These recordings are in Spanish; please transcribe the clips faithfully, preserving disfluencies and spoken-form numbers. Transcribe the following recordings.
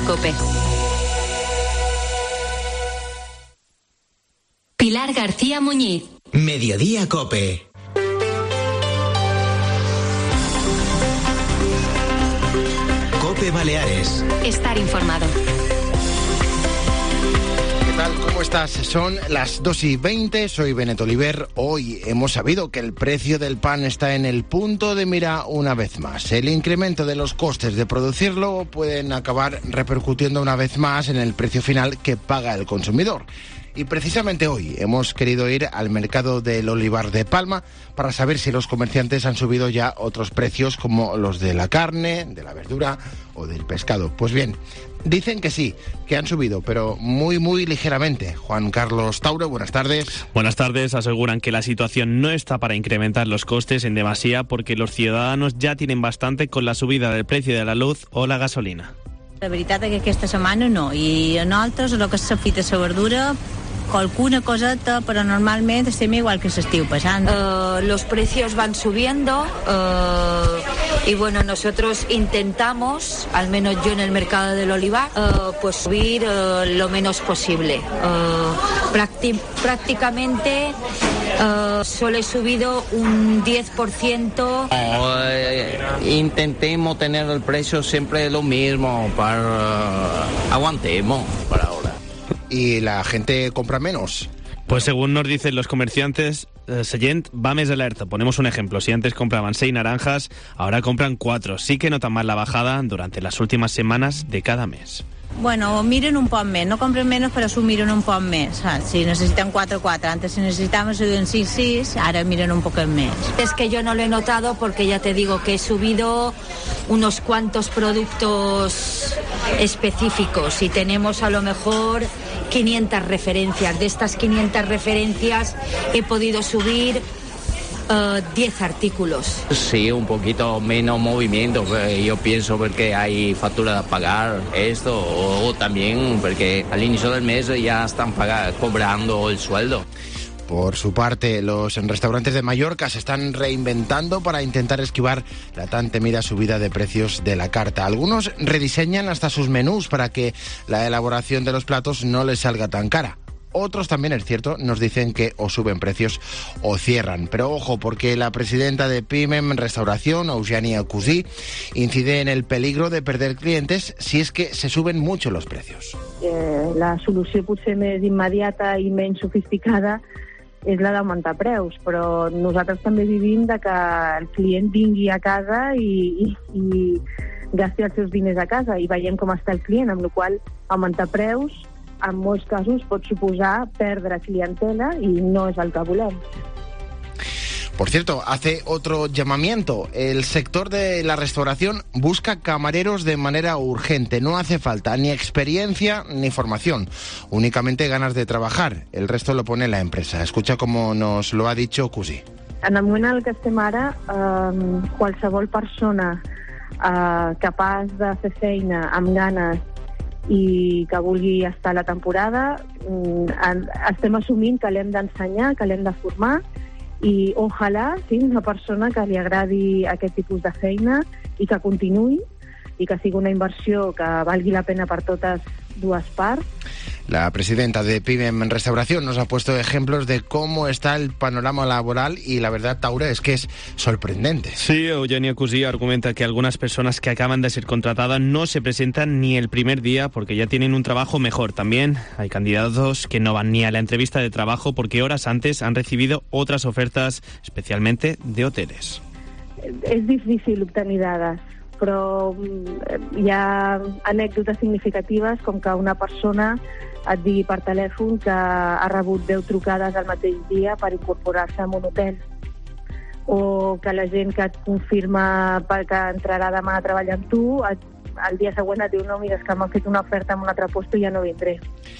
COPE. Pilar García Muñiz. Mediodía COPE. COPE Baleares. Estar informado. ¿Qué tal? ¿Cómo estás? Son las dos y veinte, soy Benet Oliver. Hoy hemos sabido que el precio del pan está en el punto de mira una vez más. El incremento de los costes de producirlo pueden acabar repercutiendo una vez más en el precio final que paga el consumidor. Y precisamente hoy hemos querido ir al mercado del olivar de Palma para saber si los comerciantes han subido ya otros precios como los de la carne, de la verdura o del pescado. Pues bien, dicen que sí, que han subido, pero muy, muy ligeramente. Juan Carlos Tauro, buenas tardes. Buenas tardes. Aseguran que la situación no está para incrementar los costes en demasía porque los ciudadanos ya tienen bastante con la subida del precio de la luz o la gasolina. La veritat és que aquesta setmana no, i a nosaltres el que s'ha fet a la verdura, alguna coseta, pero normalmente estem igual que se estiu pasando. Uh, los precios van subiendo uh, y bueno, nosotros intentamos, al menos yo en el mercado del olivar, uh, pues subir uh, lo menos posible. Uh, prácti- prácticamente uh, solo he subido un diez por ciento. No, eh, intentemos tener el precio siempre lo mismo, para uh, aguantemos para ahora. ¿Y la gente compra menos? Pues según nos dicen los comerciantes, eh, Sellent va més alerta. Ponemos un ejemplo. Si antes compraban seis naranjas, ahora compran cuatro. Sí que notan más la bajada durante las últimas semanas de cada mes. Bueno, miren un poc més, no compren menos, però s'ho miren un poc més. Ah, si necessiten quatre quatre, antes si necesitamos un sis sis, ahora miren un poco més. Es que yo no lo he notado porque ya te digo que he subido unos cuantos productos específicos y tenemos a lo mejor quinientas referencias. De estas quinientas referencias he podido subir Uh, diez artículos. Sí, un poquito menos movimiento, yo pienso porque hay factura a pagar esto, o también porque al inicio del mes ya están pagando, cobrando el sueldo. Por su parte, los restaurantes de Mallorca se están reinventando para intentar esquivar la tan temida subida de precios de la carta. Algunos rediseñan hasta sus menús para que la elaboración de los platos no les salga tan cara. Otros también, es cierto, nos dicen que o suben precios o cierran. Pero ojo, porque la presidenta de Pimem Restauración, Eugènia Cusí, incide en el peligro de perder clientes si es que se suben mucho los precios. Eh, la solució potser més immediata i menys sofisticada és la d'augmentar preus, però nosaltres també vivim de que el client vingui a casa i, i, i gasti els seus diners a casa, i veiem com està el client, amb la qual cosa augmentar preus en molts casos pot suposar perdre clientela y no es el que volem. Por cierto, hace otro llamamiento. El sector de la restauración busca camareros de manera urgente. No hace falta ni experiencia ni formación, únicamente ganas de trabajar. El resto lo pone la empresa. Escucha cómo nos lo ha dicho Cusí. En el moment en el que estem ara, eh, qualsevol persona eh, capaç de fer feina amb ganes i que vulgui estar a la temporada, estem assumint que l'hem d'ensenyar, que l'hem de formar, i ojalà sigui una persona que li agradi aquest tipus de feina i que continuï i que sigui una inversió que valgui la pena per totes dues parts. La presidenta de Pimem Restauración nos ha puesto ejemplos de cómo está el panorama laboral y la verdad, Taura, es que es sorprendente. Sí, Eugènia Cusí argumenta que algunas personas que acaban de ser contratadas no se presentan ni el primer día porque ya tienen un trabajo mejor. También hay candidatos que no van ni a la entrevista de trabajo porque horas antes han recibido otras ofertas, especialmente de hoteles. És difícil obtenir dades, però hi ha anècdotes significatives com que una persona et digui per telèfon que ha rebut deu trucades al mateix dia per incorporar-se en un hotel, o que la gent que et confirma que entrarà demà a treballar amb tu, el dia següent et diu no, mira, és que m'han fet una oferta en un altre lloc i ja no vindré.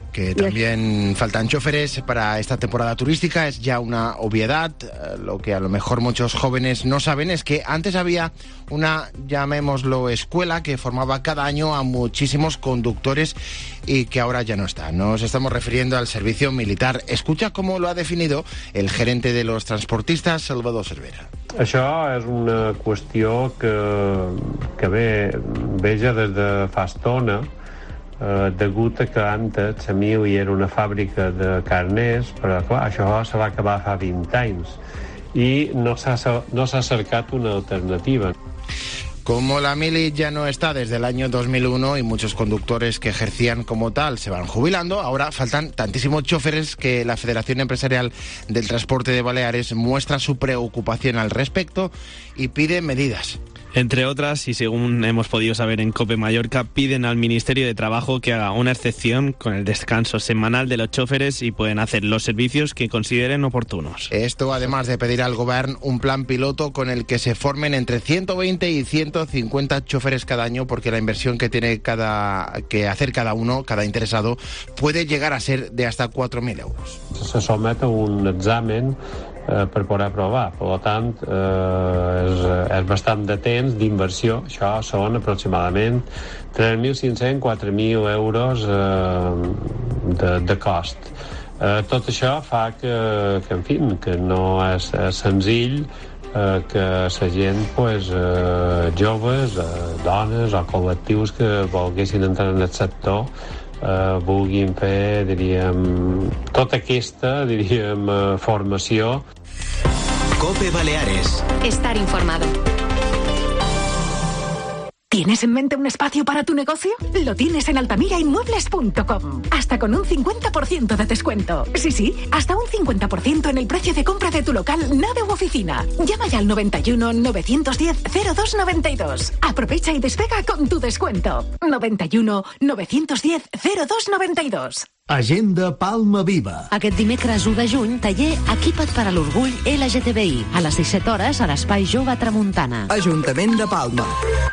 Que también faltan choferes para esta temporada turística es ya una obviedad. Lo que a lo mejor muchos jóvenes no saben es que antes había una, llamémoslo, escuela que formaba cada año a muchísimos conductores y que ahora ya no está. Nos estamos refiriendo al servicio militar. Escucha cómo lo ha definido el gerente de los transportistas, Salvador Cervera. Això és una qüestió que, que ve, ve ja des de fa estona, eh, degut a que antes la meva era una fàbrica de carners, però clar, això se va acabar fa vint anys i no s'ha, no s'ha cercat una alternativa. Como la mili ya no está desde el año dos mil uno y muchos conductores que ejercían como tal se van jubilando, ahora faltan tantísimos choferes que la Federación Empresarial del Transporte de Baleares muestra su preocupación al respecto y pide medidas. Entre otras, y según hemos podido saber en COPE Mallorca, piden al Ministerio de Trabajo que haga una excepción con el descanso semanal de los choferes y pueden hacer los servicios que consideren oportunos. Esto además de pedir al Gobierno un plan piloto con el que se formen entre ciento veinte y ciento cincuenta choferes cada año, porque la inversión que tiene cada, que hacer cada uno, cada interesado, puede llegar a ser de hasta cuatro mil euros. Se somete a un examen eh, per poder aprovar. Per tant, eh, és, és bastant de temps d'inversió. Això són aproximadament tres mil cinc-cents a quatre mil euros eh, de, de cost. Eh, tot això fa que, que, en fi, que no és, és senzill eh, que la gent, pues, eh, joves, eh, dones o col·lectius que volguessin entrar en el sector Uh, vulguin fer, diríem, tota aquesta, diríem, uh, formació. COPE Baleares. Estar informado. ¿Tienes en mente un espacio para tu negocio? Lo tienes en altamira inmuebles punto com. Hasta con un cincuenta por ciento de descuento. Sí, sí, hasta un cincuenta por ciento en el precio de compra de tu local, nave u oficina. Llama ya al noventa y uno, novecientos diez, cero dos noventa y dos. Aprovecha y despega con tu descuento. noventa y uno, novecientos diez, cero dos noventa y dos. Agenda Palma Viva. Aquest dimecres u de juny, taller Equipa't per a l'orgull L G T B I. A les disset hores a l'Espai Jove Tramuntana. Ajuntament de Palma.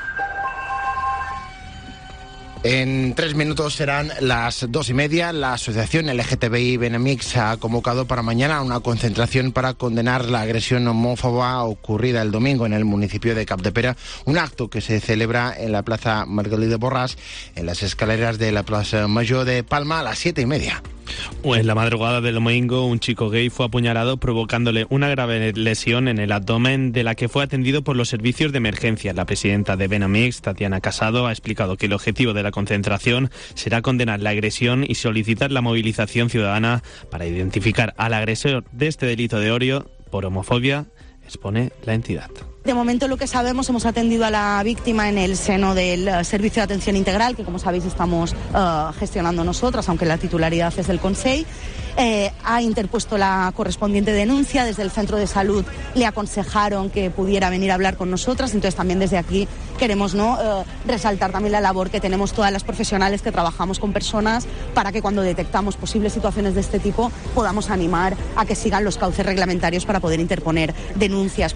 En tres minutos serán las dos y media. La asociación L G T B I Benamix ha convocado para mañana una concentración para condenar la agresión homófoba ocurrida el domingo en el municipio de Capdepera, un acto que se celebra en la Plaza Margalí de Borràs, en las escaleras de la Plaza Mayor de Palma a las siete y media. En la madrugada del domingo, un chico gay fue apuñalado provocándole una grave lesión en el abdomen, de la que fue atendido por los servicios de emergencia. La presidenta de Benamix, Tatiana Casado, ha explicado que el objetivo de la concentración será condenar la agresión y solicitar la movilización ciudadana para identificar al agresor de este delito de odio por homofobia, expone la entidad. De momento lo que sabemos, hemos atendido a la víctima en el seno del uh, Servicio de Atención Integral, que como sabéis estamos uh, gestionando nosotras, aunque la titularidad es del Consell. Eh, ha interpuesto la correspondiente denuncia. Desde el centro de salud le aconsejaron que pudiera venir a hablar con nosotras, entonces también desde aquí queremos, ¿no?, eh, resaltar también la labor que tenemos todas las profesionales que trabajamos con personas para que cuando detectamos posibles situaciones de este tipo podamos animar a que sigan los cauces reglamentarios para poder interponer denuncias.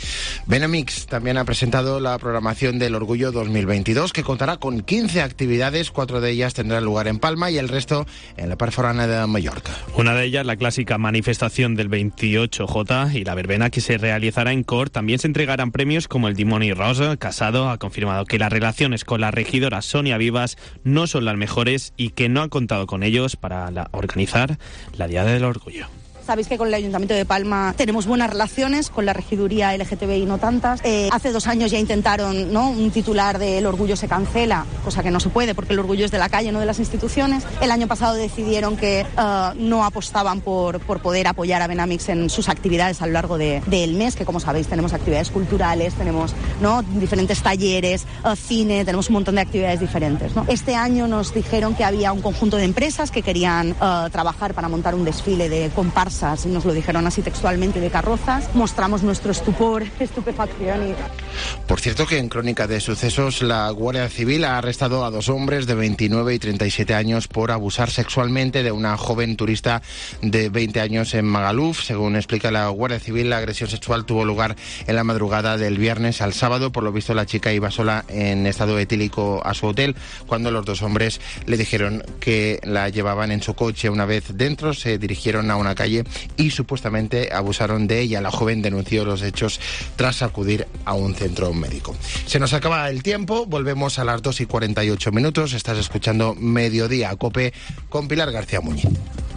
Benamix también ha presentado la programación del Orgullo dos mil veintidós, que contará con quince actividades, cuatro de ellas tendrán lugar en Palma y el resto en la Part Forana de Mallorca. Una de ellas, la clásica manifestación del veintiocho J y la verbena que se realizará en Cort. También se entregarán premios como el Dimoni Rosa. Casado ha confirmado que las relaciones con la regidora Sonia Vivas no son las mejores y que no ha contado con ellos para la, organizar la Diada del Orgullo. Sabéis que con el Ayuntamiento de Palma tenemos buenas relaciones, con la regiduría L G T B I no tantas. Eh, hace dos años ya intentaron, ¿no?, un titular de El Orgullo se cancela, cosa que no se puede porque el orgullo es de la calle, no de las instituciones. El año pasado decidieron que uh, no apostaban por, por poder apoyar a Benamix en sus actividades a lo largo de, del mes, que como sabéis tenemos actividades culturales, tenemos, ¿no?, diferentes talleres, uh, cine, tenemos un montón de actividades diferentes, ¿no? Este año nos dijeron que había un conjunto de empresas que querían uh, trabajar para montar un desfile de comparsas bolsas, nos lo dijeron así textualmente, de carrozas. Mostramos nuestro estupor, estupefacción. Y... Por cierto que en Crónica de Sucesos la Guardia Civil ha arrestado a dos hombres de veintinueve y treinta y siete años por abusar sexualmente de una joven turista de veinte años en Magaluf. Según explica la Guardia Civil, la agresión sexual tuvo lugar en la madrugada del viernes al sábado. Por lo visto, la chica iba sola en estado etílico a su hotel cuando los dos hombres le dijeron que la llevaban en su coche. Una vez dentro, se dirigieron a una calle y supuestamente abusaron de ella. La joven denunció los hechos tras acudir a un centro médico. Se nos acaba el tiempo, volvemos a las dos y cuarenta y ocho minutos. Estás escuchando Mediodía Cope con Pilar García Muñiz.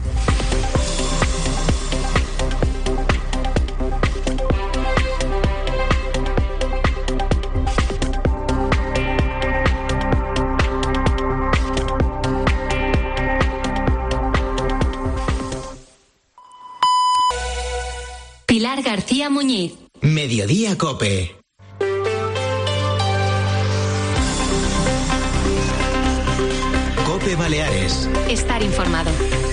Pilar García Muñiz. Mediodía Cope. Cope Baleares. Estar informado.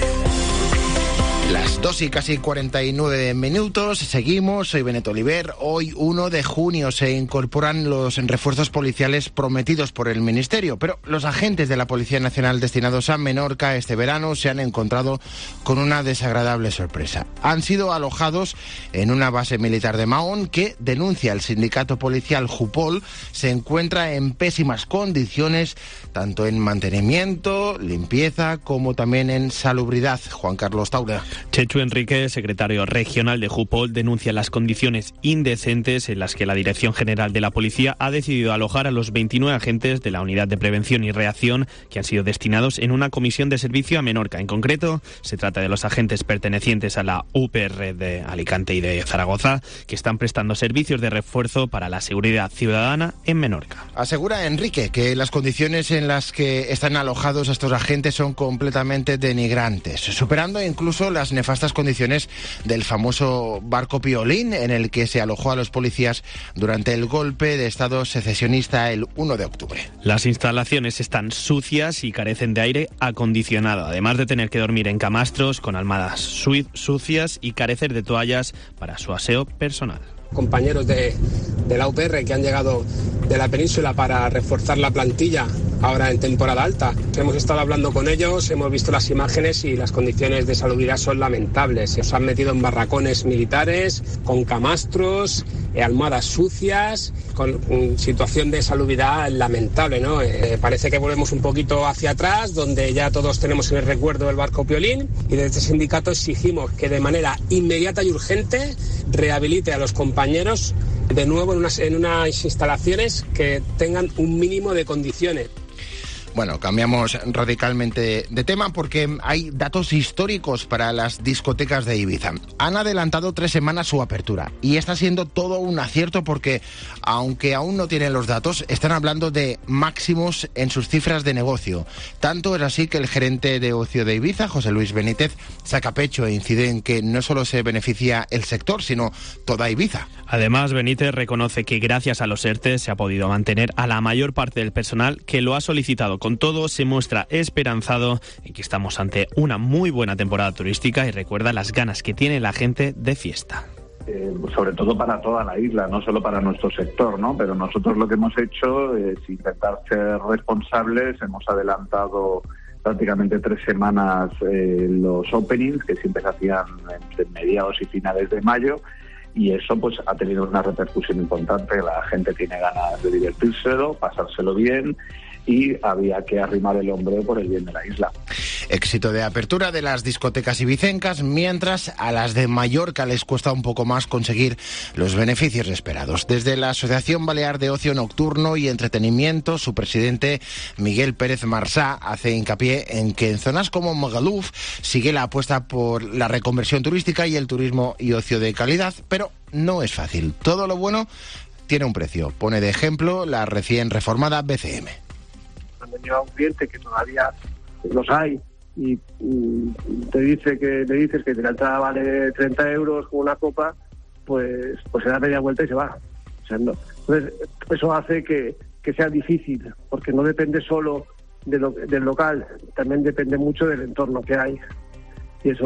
Las dos y casi cuarenta y nueve minutos, seguimos, soy Benet Oliver. Hoy, uno de junio, se incorporan los refuerzos policiales prometidos por el Ministerio, pero los agentes de la Policía Nacional destinados a Menorca este verano se han encontrado con una desagradable sorpresa. Han sido alojados en una base militar de Mahón que, denuncia el sindicato policial Jupol, se encuentra en pésimas condiciones, tanto en mantenimiento, limpieza, como también en salubridad. Juan Carlos Taura. Chechu Enrique, secretario regional de Jupol, denuncia las condiciones indecentes en las que la Dirección General de la Policía ha decidido alojar a los veintinueve agentes de la Unidad de Prevención y Reacción que han sido destinados en una comisión de servicio a Menorca. En concreto, se trata de los agentes pertenecientes a la U P R de Alicante y de Zaragoza, que están prestando servicios de refuerzo para la seguridad ciudadana en Menorca. Asegura Enrique que las condiciones en las que están alojados estos agentes son completamente denigrantes, superando incluso las nefastas condiciones del famoso barco Piolín en el que se alojó a los policías durante el golpe de Estado secesionista el uno de octubre. Las instalaciones están sucias y carecen de aire acondicionado, además de tener que dormir en camastros con almohadas sucias y carecer de toallas para su aseo personal. Compañeros de, de la U P R que han llegado de la península para reforzar la plantilla ahora en temporada alta. Hemos estado hablando con ellos, hemos visto las imágenes y las condiciones de salubridad son lamentables. Se han metido en barracones militares, con camastros, eh, almohadas sucias, con um, situación de salubridad lamentable, ¿no? Eh, parece que volvemos un poquito hacia atrás, donde ya todos tenemos en el recuerdo el barco Piolín, y desde este sindicato exigimos que de manera inmediata y urgente rehabilite a los compañeros de nuevo en unas, en unas instalaciones que tengan un mínimo de condiciones. Bueno, cambiamos radicalmente de tema porque hay datos históricos para las discotecas de Ibiza. Han adelantado tres semanas su apertura y está siendo todo un acierto porque, aunque aún no tienen los datos, están hablando de máximos en sus cifras de negocio. Tanto es así que el gerente de ocio de Ibiza, José Luis Benítez, saca pecho e incide en que no solo se beneficia el sector, sino toda Ibiza. Además, Benítez reconoce que gracias a los ERTE se ha podido mantener a la mayor parte del personal que lo ha solicitado. Con todo, se muestra esperanzado en que estamos ante una muy buena temporada turística y recuerda las ganas que tiene la gente de fiesta. Eh, sobre todo para toda la isla, no solo para nuestro sector, ¿no? Pero nosotros lo que hemos hecho es intentar ser responsables. Hemos adelantado prácticamente tres semanas eh, los openings, que siempre se hacían entre mediados y finales de mayo, y eso pues ha tenido una repercusión importante. La gente tiene ganas de divertírselo, pasárselo bien, y había que arrimar el hombro por el bien de la isla. Éxito de apertura de las discotecas ibicencas, mientras a las de Mallorca les cuesta un poco más conseguir los beneficios esperados. Desde la Asociación Balear de Ocio Nocturno y Entretenimiento, su presidente Miguel Pérez Marsá hace hincapié en que en zonas como Magaluf sigue la apuesta por la reconversión turística y el turismo y ocio de calidad, pero no es fácil. Todo lo bueno tiene un precio. Pone de ejemplo la recién reformada B C M. Cuando llega un cliente que todavía los hay y, y te dice que le dices que la entrada vale treinta euros con una copa, pues pues se da media vuelta y se va. O sea, no. Entonces, eso hace que, que sea difícil, porque no depende solo de lo, del local, también depende mucho del entorno que hay. Y eso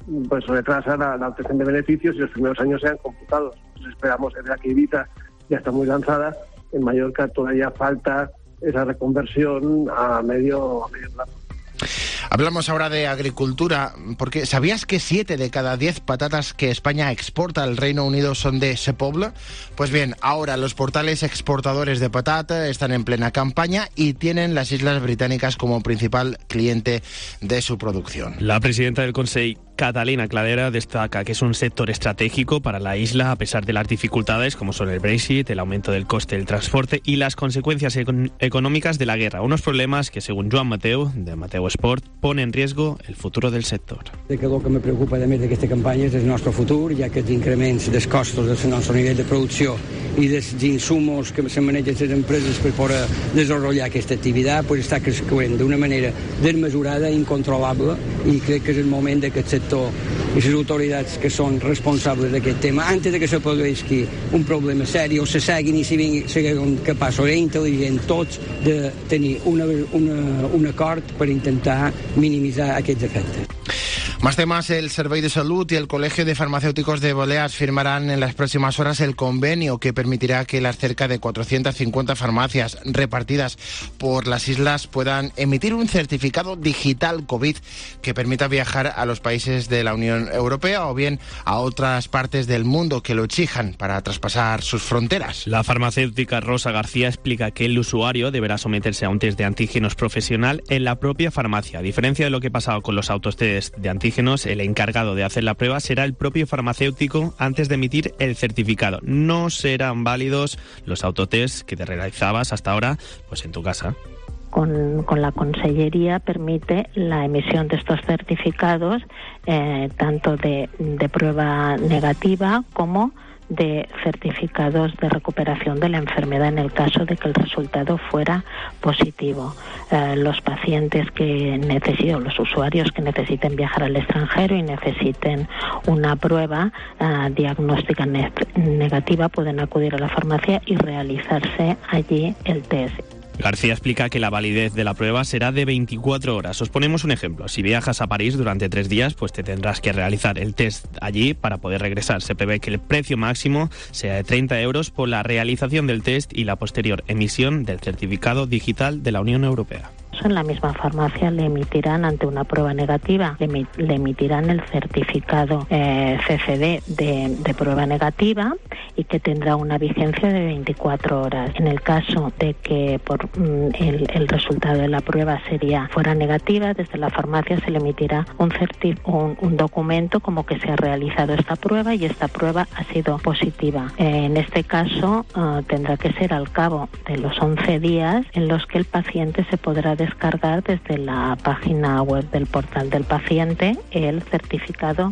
pues retrasa la, la obtención de beneficios y los primeros años sean computados. Entonces esperamos, es verdad que Ibiza ya está muy lanzada, en Mallorca todavía falta esa reconversión a medio, a medio plazo. Hablamos ahora de agricultura, porque ¿sabías que siete de cada diez patatas que España exporta al Reino Unido son de Sepoble? Pues bien, ahora los portales exportadores de patata están en plena campaña y tienen las Islas Británicas como principal cliente de su producción. La presidenta del Consejo, Catalina Cladera, destaca que es un sector estratégico para la isla a pesar de las dificultades como son el Brexit, el aumento del coste del transporte y las consecuencias econ- económicas de la guerra. Unos problemas que, según Joan Mateu, de Mateu Sport, pone en riesgo el futuro del sector. Que el que me preocupa a més d'aquesta campanya és el nostre futur, ja que els increments dels costos del nostre nivell de producció i dels insumos que se manegen les empreses per poder desenvolupar aquesta activitat pues està creixent d'una manera desmesurada i incontrolable, i crec que és el moment de que el sector i les autoritats que són responsables d'aquest tema, antes de que se produeixi un problema seri, o se seguin i siguin capaços i intel·ligents tots de tenir una, una, un acord per intentar minimitzar aquests efectes. Más temas, el Servei de Salud y el Colegio de Farmacéuticos de Baleares firmarán en las próximas horas el convenio que permitirá que las cerca de cuatrocientas cincuenta farmacias repartidas por las islas puedan emitir un certificado digital COVID que permita viajar a los países de la Unión Europea o bien a otras partes del mundo que lo exijan para traspasar sus fronteras. La farmacéutica Rosa García explica que el usuario deberá someterse a un test de antígenos profesional en la propia farmacia. A diferencia de lo que pasaba con los autotest de antígenos, el encargado de hacer la prueba será el propio farmacéutico antes de emitir el certificado. No serán válidos los autotests que te realizabas hasta ahora pues en tu casa. Con, con la Consellería permite la emisión de estos certificados eh, tanto de, de prueba negativa como de certificados de recuperación de la enfermedad en el caso de que el resultado fuera positivo. Eh, los pacientes que necesiten, los usuarios que necesiten viajar al extranjero y necesiten una prueba eh, diagnóstica ne- negativa pueden acudir a la farmacia y realizarse allí el test. García explica que la validez de la prueba será de veinticuatro horas. Os ponemos un ejemplo. Si viajas a París durante tres días, pues te tendrás que realizar el test allí para poder regresar. Se prevé que el precio máximo sea de treinta euros por la realización del test y la posterior emisión del certificado digital de la Unión Europea. En la misma farmacia le emitirán, ante una prueba negativa, le, emi- le emitirán el certificado eh, C C D de, de prueba negativa y que tendrá una vigencia de veinticuatro horas. En el caso de que por mm, el, el resultado de la prueba sería fuera negativa, desde la farmacia se le emitirá un, certi- un, un documento como que se ha realizado esta prueba y esta prueba ha sido positiva. Eh, en este caso uh, tendrá que ser al cabo de los once días en los que el paciente se podrá descargar desde la página web del portal del paciente el certificado.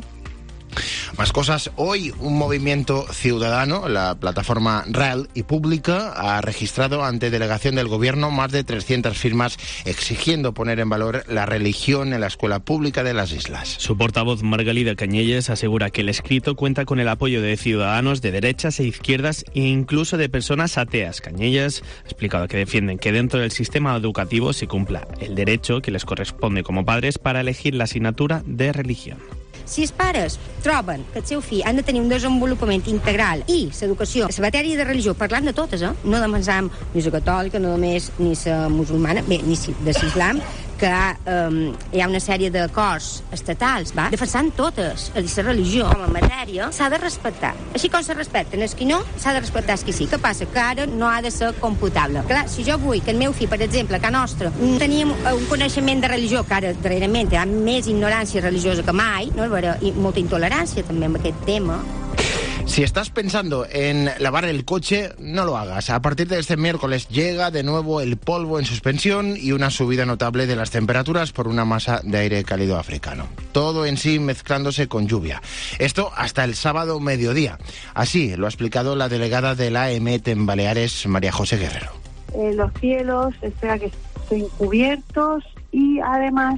Más cosas. Hoy un movimiento ciudadano, la plataforma Real y Pública, ha registrado ante delegación del Gobierno más de trescientas firmas exigiendo poner en valor la religión en la escuela pública de las islas. Su portavoz Margalida Cañelles asegura que el escrito cuenta con el apoyo de ciudadanos de derechas e izquierdas e incluso de personas ateas. Cañelles ha explicado que defienden que dentro del sistema educativo se cumpla el derecho que les corresponde como padres para elegir la asignatura de religión. Si els pares troben que el seu fill han de tenir un desenvolupament integral i l'educació, la matèria de religió, parlant de totes, eh? No de pensar ni la catòlica, no només ni la musulmana, bé, ni de l'islam, que um, hi ha una sèrie d'acords estatals, va? Defensant totes. La religió, com a matèria, s'ha de respectar. Així com se respecten els qui no, s'ha de respectar els qui sí. Què passa? Que ara no ha de ser computable. Clar, si jo vull que el meu fill, per exemple, a casa nostra, teníem un coneixement de religió, que ara, darrerament, hi ha més ignorància religiosa que mai, no? I molta intolerància també amb aquest tema. Si estás pensando en lavar el coche, no lo hagas. A partir de este miércoles llega de nuevo el polvo en suspensión y una subida notable de las temperaturas por una masa de aire cálido africano. Todo en sí mezclándose con lluvia. Esto hasta el sábado mediodía. Así lo ha explicado la delegada de la A E M E T en Baleares, María José Guerrero. Eh, los cielos espera que estén cubiertos y además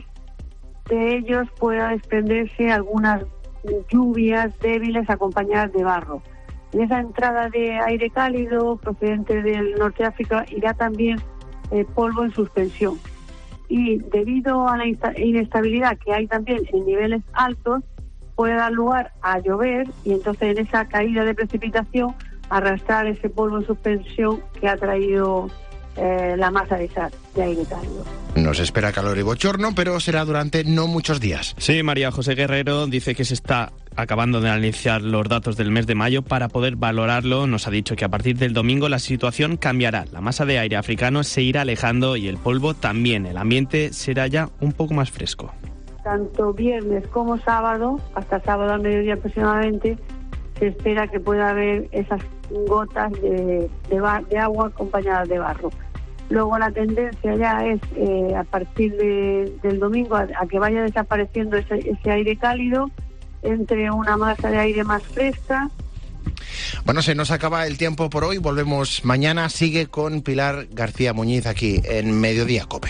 de ellos pueda desprenderse algunas lluvias débiles acompañadas de barro. En esa entrada de aire cálido procedente del norte de África irá también eh, polvo en suspensión. Y debido a la inestabilidad que hay también en niveles altos, puede dar lugar a llover y entonces en esa caída de precipitación arrastrar ese polvo en suspensión que ha traído eh, la masa de, esa, de aire cálido. Nos espera calor y bochorno, pero será durante no muchos días. Sí, María José Guerrero dice que se está acabando de analizar los datos del mes de mayo para poder valorarlo. Nos ha dicho que a partir del domingo la situación cambiará. La masa de aire africano se irá alejando y el polvo también. El ambiente será ya un poco más fresco. Tanto viernes como sábado, hasta sábado al mediodía aproximadamente, se espera que pueda haber esas gotas de, de, bar, de agua acompañadas de barro. Luego la tendencia ya es eh, a partir de, del domingo a, a que vaya desapareciendo ese, ese aire cálido, entre una masa de aire más fresca. Bueno, se nos acaba el tiempo por hoy. Volvemos mañana. Sigue con Pilar García Muñiz aquí en Mediodía COPE.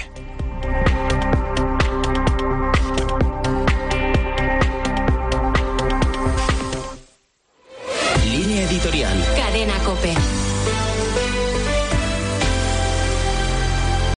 Línea editorial. Cadena COPE.